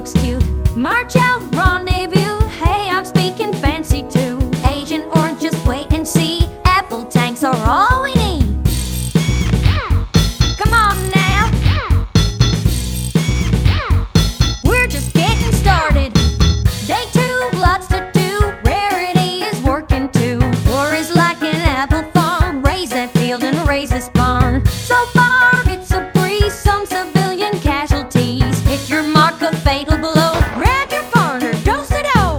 looks cute. March out, rendezvous. Hey, I'm speaking fancy too. Agent Orange, just wait and see. Apple tanks are all we need. Come on now. We're just getting started. Day 2, lots to do. Rarity is working too. War is like an apple farm. Raise that field and raise this barn. So far, it's a breeze. Some civilian casualties. Hit your mark, a fatal blow. Grab your partner, dose it all.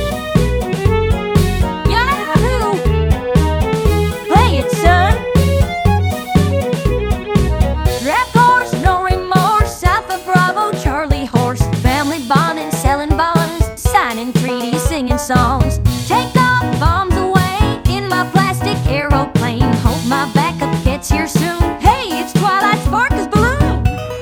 Yahoo! Play it, son. Draft horse, no remorse. Alpha Bravo, Charlie horse. Family bonding, selling bonds, signing treaties, singing songs. Take off, bombs away in my plastic aeroplane. Hope my backup gets here soon. Hey, it's Twilight Sparkle's balloon.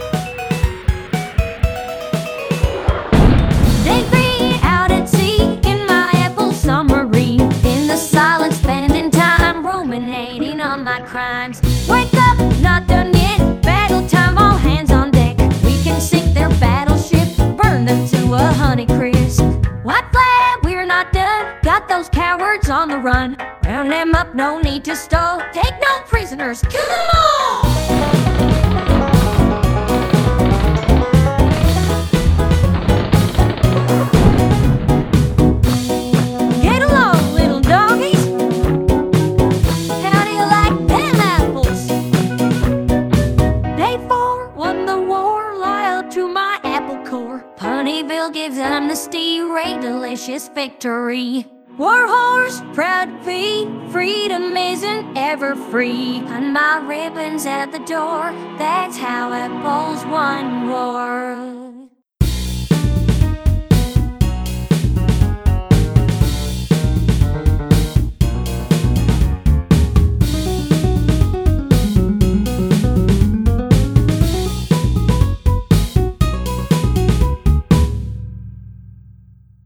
Day 3, out at sea in my Apple submarine. In the silence, spending time ruminating on my crimes. Wake up, not done yet. Battle time, all hands on deck. We can sink their battleship, burn them to a honey crisp. White flag, we're not done. Got those cowards on the run. Round them up, no need to stall. Take no prisoners, kill them all. Get along, little doggies. How do you like them apples? Day 4, won the war, loyal to my apple core. Ponyville gives amnesty, Ray delicious victory. War horse, proud to be, freedom isn't ever free. And my ribbons at the door, that's how apples won war.